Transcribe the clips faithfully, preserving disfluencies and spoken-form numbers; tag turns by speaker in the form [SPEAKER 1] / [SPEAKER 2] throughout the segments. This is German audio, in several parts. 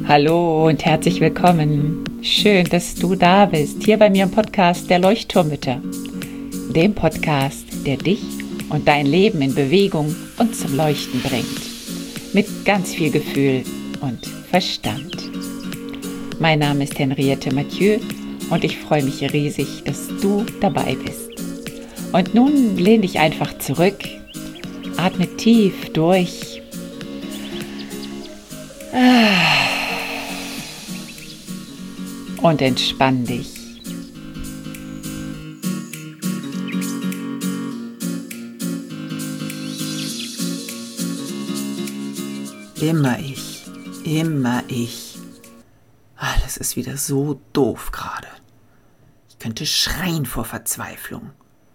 [SPEAKER 1] Hallo und herzlich willkommen. Schön, dass du da bist, hier bei mir im Podcast der Leuchtturmmütter. Dem Podcast, der dich und dein Leben in Bewegung und zum Leuchten bringt. Mit ganz viel Gefühl und Verstand. Mein Name ist Henriette Mathieu und ich freue mich riesig, dass du dabei bist. Und nun lehn dich einfach zurück, atme tief durch. Und entspann dich.
[SPEAKER 2] Immer ich, immer ich. Alles ist wieder so doof gerade. Ich könnte schreien vor Verzweiflung.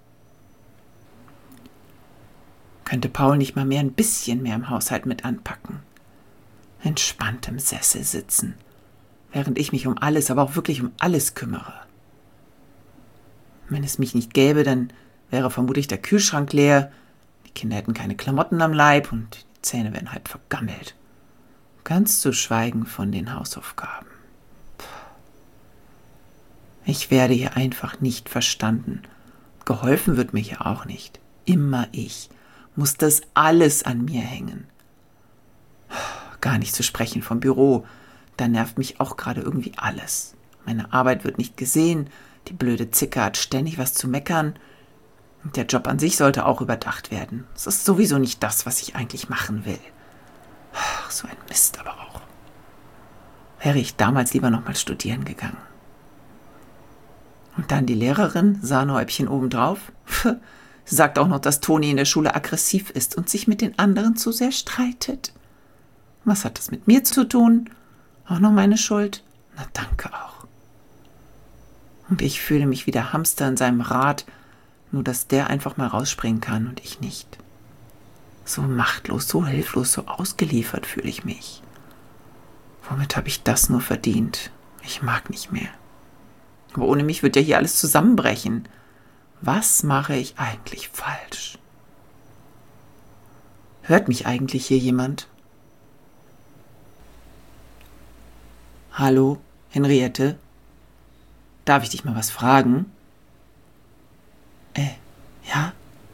[SPEAKER 2] Könnte Paul nicht mal mehr ein bisschen mehr im Haushalt mit anpacken. Entspannt im Sessel sitzen, während ich mich um alles, aber auch wirklich um alles kümmere. Wenn es mich nicht gäbe, dann wäre vermutlich der Kühlschrank leer, die Kinder hätten keine Klamotten am Leib und die Zähne wären halb vergammelt. Ganz zu schweigen von den Hausaufgaben. Ich werde hier einfach nicht verstanden. Geholfen wird mir hier auch nicht. Immer ich. Muss das alles an mir hängen. Gar nicht zu sprechen vom Büro. Da nervt mich auch gerade irgendwie alles. Meine Arbeit wird nicht gesehen, die blöde Zicke hat ständig was zu meckern. Und der Job an sich sollte auch überdacht werden. Es ist sowieso nicht das, was ich eigentlich machen will. Ach, so ein Mist aber auch. Wäre ich damals lieber noch mal studieren gegangen. Und dann die Lehrerin, Sahnehäubchen obendrauf, sagt auch noch, dass Toni in der Schule aggressiv ist und sich mit den anderen zu sehr streitet. Was hat das mit mir zu tun? Auch noch meine Schuld? Na danke auch. Und ich fühle mich wie der Hamster in seinem Rad, nur dass der einfach mal rausspringen kann und ich nicht. So machtlos, so hilflos, so ausgeliefert fühle ich mich. Womit habe ich das nur verdient? Ich mag nicht mehr. Aber ohne mich wird ja hier alles zusammenbrechen. Was mache ich eigentlich falsch? Hört mich eigentlich hier jemand? Hallo, Henriette? Darf ich dich mal was fragen? Äh, ja?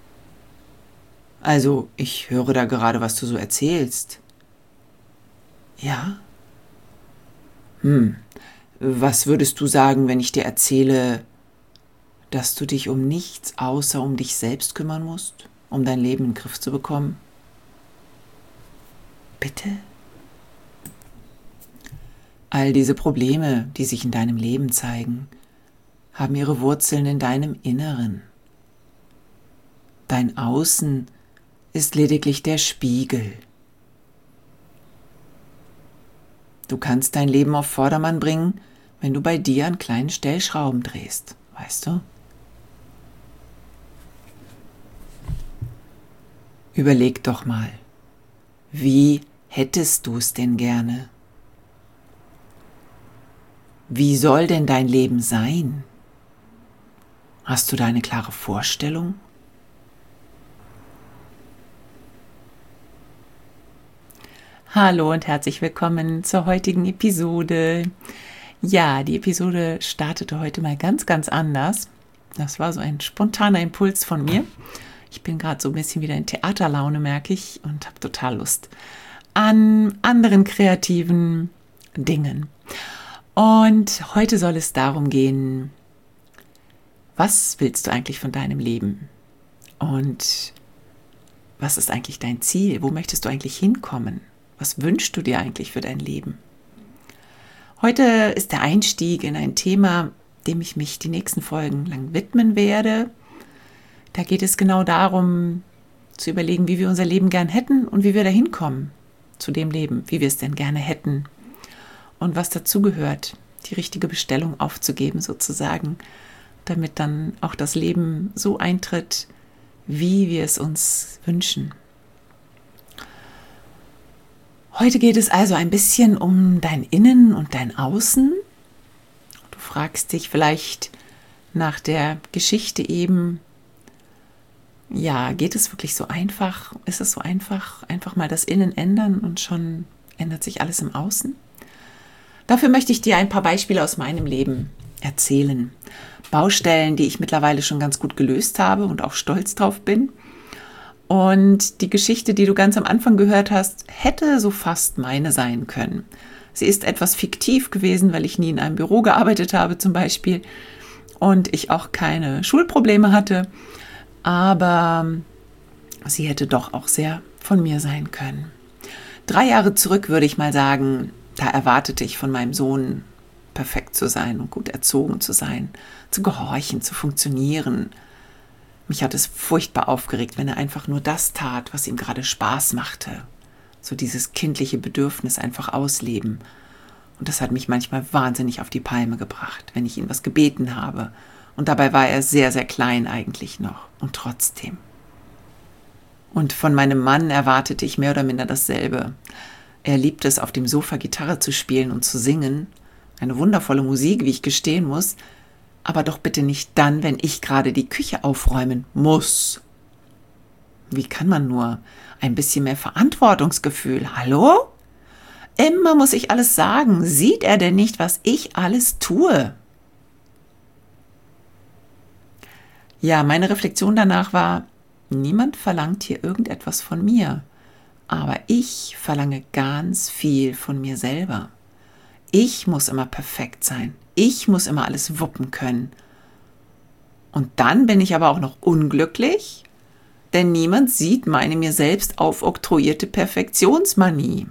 [SPEAKER 2] Also, ich höre da gerade, was du so erzählst. Ja? Hm, was würdest du sagen, wenn ich dir erzähle, dass du dich um nichts außer um dich selbst kümmern musst, um dein Leben in den Griff zu bekommen? Bitte? All diese Probleme, die sich in deinem Leben zeigen, haben ihre Wurzeln in deinem Inneren. Dein Außen ist lediglich der Spiegel. Du kannst dein Leben auf Vordermann bringen, wenn du bei dir an kleinen Stellschrauben drehst, weißt du? Überleg doch mal, wie hättest du es denn gerne? Wie soll denn dein Leben sein? Hast du da eine klare Vorstellung?
[SPEAKER 1] Hallo und herzlich willkommen zur heutigen Episode. Ja, die Episode startete heute mal ganz, ganz anders. Das war so ein spontaner Impuls von mir. Ich bin gerade so ein bisschen wieder in Theaterlaune, merke ich, und habe total Lust an anderen kreativen Dingen. Und heute soll es darum gehen, was willst du eigentlich von deinem Leben? Und was ist eigentlich dein Ziel? Wo möchtest du eigentlich hinkommen? Was wünschst du dir eigentlich für dein Leben? Heute ist der Einstieg in ein Thema, dem ich mich die nächsten Folgen lang widmen werde. Da geht es genau darum, zu überlegen, wie wir unser Leben gern hätten und wie wir da hinkommen zu dem Leben, wie wir es denn gerne hätten. Und was dazugehört, die richtige Bestellung aufzugeben sozusagen, damit dann auch das Leben so eintritt, wie wir es uns wünschen. Heute geht es also ein bisschen um dein Innen und dein Außen. Du fragst dich vielleicht nach der Geschichte eben, ja, geht es wirklich so einfach? Ist es so einfach, einfach mal das Innen ändern und schon ändert sich alles im Außen? Dafür möchte ich dir ein paar Beispiele aus meinem Leben erzählen. Baustellen, die ich mittlerweile schon ganz gut gelöst habe und auch stolz drauf bin. Und die Geschichte, die du ganz am Anfang gehört hast, hätte so fast meine sein können. Sie ist etwas fiktiv gewesen, weil ich nie in einem Büro gearbeitet habe zum Beispiel und ich auch keine Schulprobleme hatte. Aber sie hätte doch auch sehr von mir sein können. Drei Jahre zurück würde ich mal sagen, da erwartete ich von meinem Sohn, perfekt zu sein und gut erzogen zu sein, zu gehorchen, zu funktionieren. Mich hat es furchtbar aufgeregt, wenn er einfach nur das tat, was ihm gerade Spaß machte. So dieses kindliche Bedürfnis einfach ausleben. Und das hat mich manchmal wahnsinnig auf die Palme gebracht, wenn ich ihn was gebeten habe. Und dabei war er sehr, sehr klein eigentlich noch. Und trotzdem. Und von meinem Mann erwartete ich mehr oder minder dasselbe. Er liebt es, auf dem Sofa Gitarre zu spielen und zu singen. Eine wundervolle Musik, wie ich gestehen muss. Aber doch bitte nicht dann, wenn ich gerade die Küche aufräumen muss. Wie kann man nur ein bisschen mehr Verantwortungsgefühl? Hallo? Immer muss ich alles sagen. Sieht er denn nicht, was ich alles tue? Ja, meine Reflexion danach war, niemand verlangt hier irgendetwas von mir. Aber ich verlange ganz viel von mir selber. Ich muss immer perfekt sein. Ich muss immer alles wuppen können. Und dann bin ich aber auch noch unglücklich, denn niemand sieht meine mir selbst aufoktroyierte Perfektionsmanie.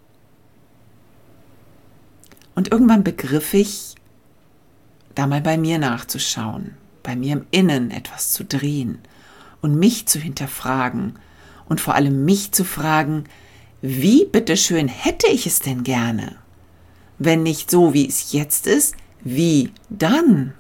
[SPEAKER 1] Und irgendwann begriff ich, da mal bei mir nachzuschauen, bei mir im Innen etwas zu drehen und mich zu hinterfragen und vor allem mich zu fragen, wie bitteschön hätte ich es denn gerne? Wenn nicht so, wie es jetzt ist, wie dann?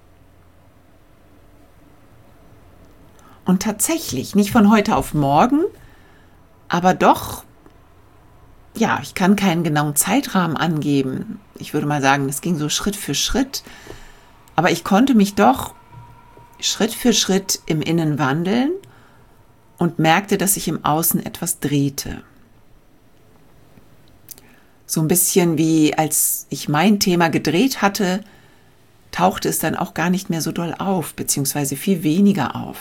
[SPEAKER 1] Und tatsächlich, nicht von heute auf morgen, aber doch, ja, ich kann keinen genauen Zeitrahmen angeben. Ich würde mal sagen, das ging so Schritt für Schritt. Aber ich konnte mich doch Schritt für Schritt im Innen wandeln und merkte, dass sich im Außen etwas drehte. So ein bisschen wie als ich mein Thema gedreht hatte, tauchte es dann auch gar nicht mehr so doll auf, beziehungsweise viel weniger auf.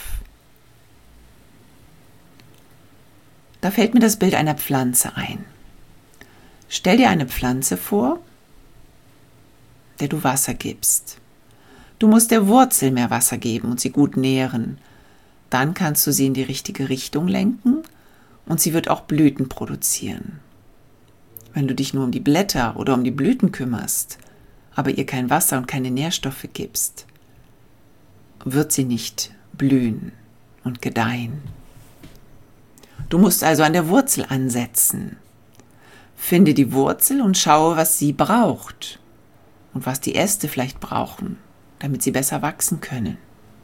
[SPEAKER 1] Da fällt mir das Bild einer Pflanze ein. Stell dir eine Pflanze vor, der du Wasser gibst. Du musst der Wurzel mehr Wasser geben und sie gut nähren. Dann kannst du sie in die richtige Richtung lenken und sie wird auch Blüten produzieren. Wenn du dich nur um die Blätter oder um die Blüten kümmerst, aber ihr kein Wasser und keine Nährstoffe gibst, wird sie nicht blühen und gedeihen. Du musst also an der Wurzel ansetzen. Finde die Wurzel und schaue, was sie braucht und was die Äste vielleicht brauchen, damit sie besser wachsen können.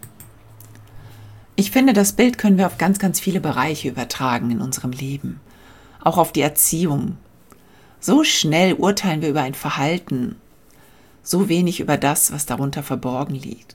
[SPEAKER 1] Ich finde, das Bild können wir auf ganz, ganz viele Bereiche übertragen in unserem Leben, auch auf die Erziehung. So schnell urteilen wir über ein Verhalten, so wenig über das, was darunter verborgen liegt.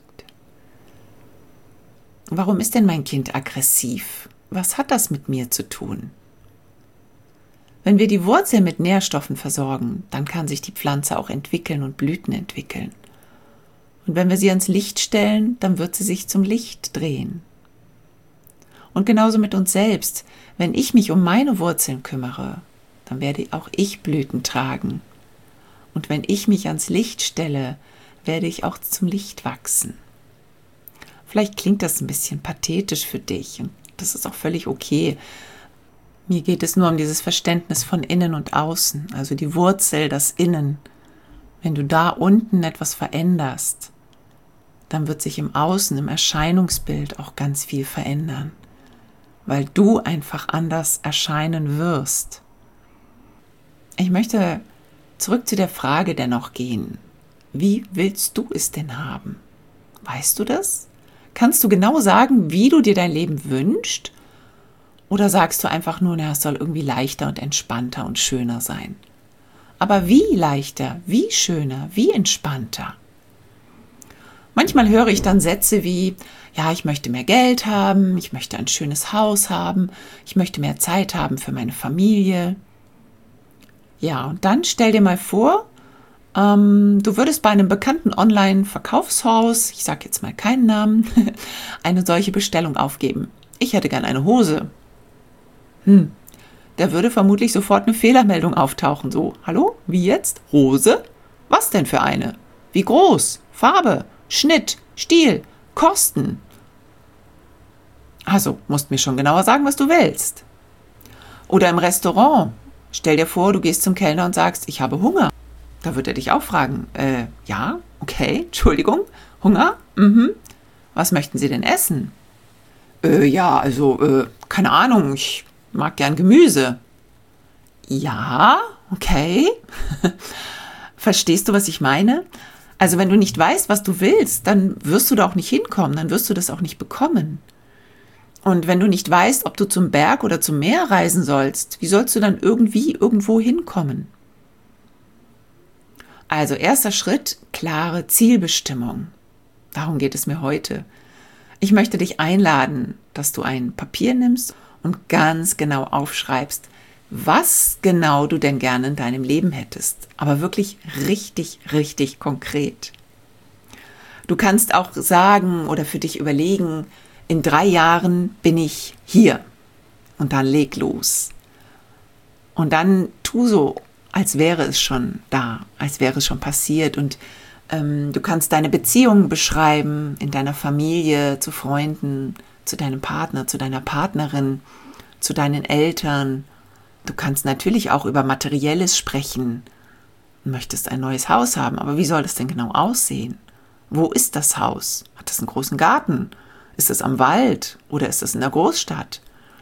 [SPEAKER 1] Warum ist denn mein Kind aggressiv? Was hat das mit mir zu tun? Wenn wir die Wurzel mit Nährstoffen versorgen, dann kann sich die Pflanze auch entwickeln und Blüten entwickeln. Und wenn wir sie ans Licht stellen, dann wird sie sich zum Licht drehen. Und genauso mit uns selbst. Wenn ich mich um meine Wurzeln kümmere, dann werde auch ich Blüten tragen. Und wenn ich mich ans Licht stelle, werde ich auch zum Licht wachsen. Vielleicht klingt das ein bisschen pathetisch für dich und das ist auch völlig okay. Mir geht es nur um dieses Verständnis von innen und außen, also die Wurzel, das Innen. Wenn du da unten etwas veränderst, dann wird sich im Außen, im Erscheinungsbild auch ganz viel verändern, weil du einfach anders erscheinen wirst. Ich möchte zurück zu der Frage dennoch gehen. Wie willst du es denn haben? Weißt du das? Kannst du genau sagen, wie du dir dein Leben wünschst? Oder sagst du einfach nur, na, es soll irgendwie leichter und entspannter und schöner sein? Aber wie leichter, wie schöner, wie entspannter? Manchmal höre ich dann Sätze wie, ja, ich möchte mehr Geld haben, ich möchte ein schönes Haus haben, ich möchte mehr Zeit haben für meine Familie. Ja, und dann stell dir mal vor, Ähm, du würdest bei einem bekannten Online-Verkaufshaus, ich sage jetzt mal keinen Namen, eine solche Bestellung aufgeben. Ich hätte gern eine Hose. Hm, da würde vermutlich sofort eine Fehlermeldung auftauchen. So, hallo, wie jetzt? Hose? Was denn für eine? Wie groß? Farbe? Schnitt? Stil? Kosten? Also, musst mir schon genauer sagen, was du willst. Oder im Restaurant. Stell dir vor, du gehst zum Kellner und sagst, ich habe Hunger. Da wird er dich auch fragen, äh, ja, okay, Entschuldigung, Hunger? Mhm. Was möchten Sie denn essen? Äh, ja, also, äh, keine Ahnung, ich mag gern Gemüse. Ja, okay. Verstehst du, was ich meine? Also, wenn du nicht weißt, was du willst, dann wirst du da auch nicht hinkommen, dann wirst du das auch nicht bekommen. Und wenn du nicht weißt, ob du zum Berg oder zum Meer reisen sollst, wie sollst du dann irgendwie irgendwo hinkommen? Also erster Schritt, klare Zielbestimmung. Darum geht es mir heute. Ich möchte dich einladen, dass du ein Papier nimmst und ganz genau aufschreibst, was genau du denn gerne in deinem Leben hättest. Aber wirklich richtig, richtig konkret. Du kannst auch sagen oder für dich überlegen, in drei Jahren bin ich hier. Und dann leg los. Und dann tu so, als wäre es schon da, als wäre es schon passiert. Und ähm, du kannst deine Beziehungen beschreiben, in deiner Familie, zu Freunden, zu deinem Partner, zu deiner Partnerin, zu deinen Eltern. Du kannst natürlich auch über Materielles sprechen. Du möchtest ein neues Haus haben, aber wie soll das denn genau aussehen? Wo ist das Haus? Hat es einen großen Garten? Ist es am Wald oder ist es in der Großstadt?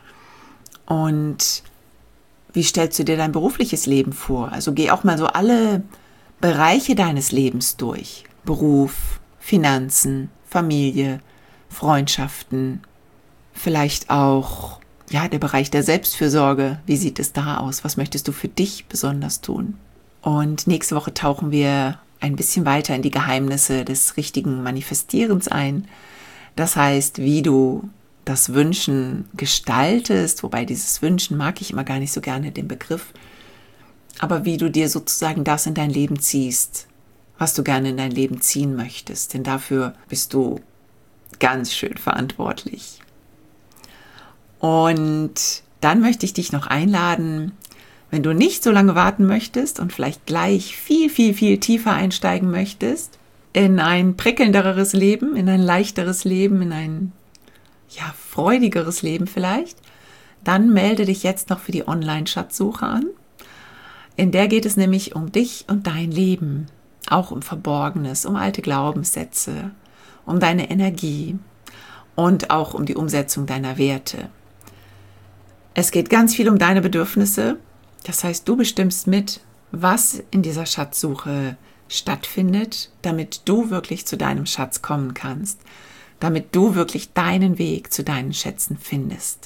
[SPEAKER 1] Und wie stellst du dir dein berufliches Leben vor? Also geh auch mal so alle Bereiche deines Lebens durch. Beruf, Finanzen, Familie, Freundschaften, vielleicht auch ja, der Bereich der Selbstfürsorge. Wie sieht es da aus? Was möchtest du für dich besonders tun? Und nächste Woche tauchen wir ein bisschen weiter in die Geheimnisse des richtigen Manifestierens ein. Das heißt, wie du das Wünschen gestaltest, wobei dieses Wünschen mag ich immer gar nicht so gerne, den Begriff, aber wie du dir sozusagen das in dein Leben ziehst, was du gerne in dein Leben ziehen möchtest, denn dafür bist du ganz schön verantwortlich. Und dann möchte ich dich noch einladen, wenn du nicht so lange warten möchtest und vielleicht gleich viel, viel, viel tiefer einsteigen möchtest, in ein prickelnderes Leben, in ein leichteres Leben, in ein ja, freudigeres Leben vielleicht, dann melde dich jetzt noch für die Online-Schatzsuche an. In der geht es nämlich um dich und dein Leben, auch um Verborgenes, um alte Glaubenssätze, um deine Energie und auch um die Umsetzung deiner Werte. Es geht ganz viel um deine Bedürfnisse, das heißt, du bestimmst mit, was in dieser Schatzsuche stattfindet, damit du wirklich zu deinem Schatz kommen kannst, damit du wirklich deinen Weg zu deinen Schätzen findest.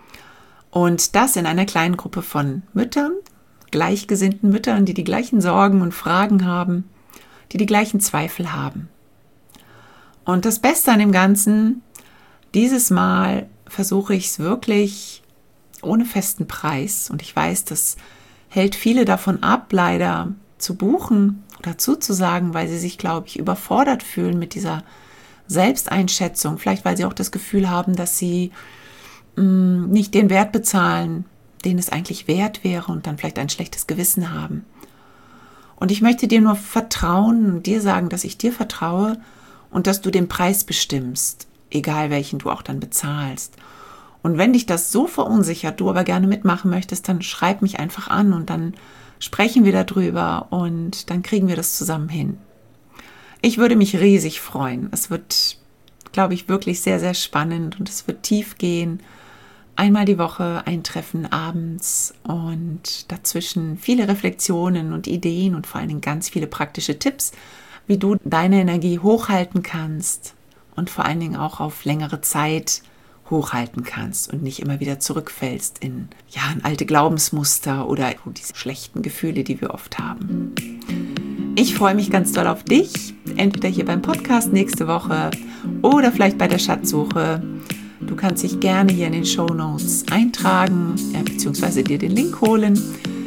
[SPEAKER 1] Und das in einer kleinen Gruppe von Müttern, gleichgesinnten Müttern, die die gleichen Sorgen und Fragen haben, die die gleichen Zweifel haben. Und das Beste an dem Ganzen, dieses Mal versuche ich es wirklich ohne festen Preis. Und ich weiß, das hält viele davon ab, leider zu buchen oder zuzusagen, weil sie sich, glaube ich, überfordert fühlen mit dieser Selbsteinschätzung, vielleicht weil sie auch das Gefühl haben, dass sie mh, nicht den Wert bezahlen, den es eigentlich wert wäre und dann vielleicht ein schlechtes Gewissen haben. Und ich möchte dir nur vertrauen und dir sagen, dass ich dir vertraue und dass du den Preis bestimmst, egal welchen du auch dann bezahlst. Und wenn dich das so verunsichert, du aber gerne mitmachen möchtest, dann schreib mich einfach an und dann sprechen wir darüber und dann kriegen wir das zusammen hin. Ich würde mich riesig freuen. Es wird, glaube ich, wirklich sehr, sehr spannend und es wird tief gehen. Einmal die Woche ein Treffen abends und dazwischen viele Reflexionen und Ideen und vor allen Dingen ganz viele praktische Tipps, wie du deine Energie hochhalten kannst und vor allen Dingen auch auf längere Zeit hochhalten kannst und nicht immer wieder zurückfällst in, ja, in alte Glaubensmuster oder diese schlechten Gefühle, die wir oft haben. Ich freue mich ganz doll auf dich, entweder hier beim Podcast nächste Woche oder vielleicht bei der Schatzsuche. Du kannst dich gerne hier in den Shownotes eintragen, äh, beziehungsweise dir den Link holen.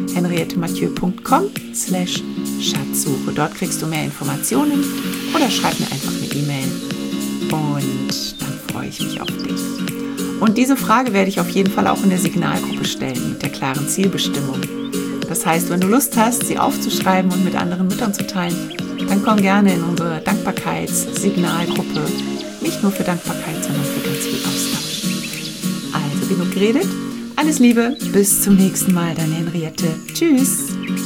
[SPEAKER 1] henriettemathieu punkt com slash Schatzsuche. Dort kriegst du mehr Informationen oder schreib mir einfach eine E-Mail und dann freue ich mich auf dich. Und diese Frage werde ich auf jeden Fall auch in der Signalgruppe stellen mit der klaren Zielbestimmung. Das heißt, wenn du Lust hast, sie aufzuschreiben und mit anderen Müttern zu teilen, dann komm gerne in unsere Dankbarkeits-Signalgruppe. Nicht nur für Dankbarkeit, sondern für ganz viel Austausch. Also genug geredet. Alles Liebe, bis zum nächsten Mal, deine Henriette. Tschüss.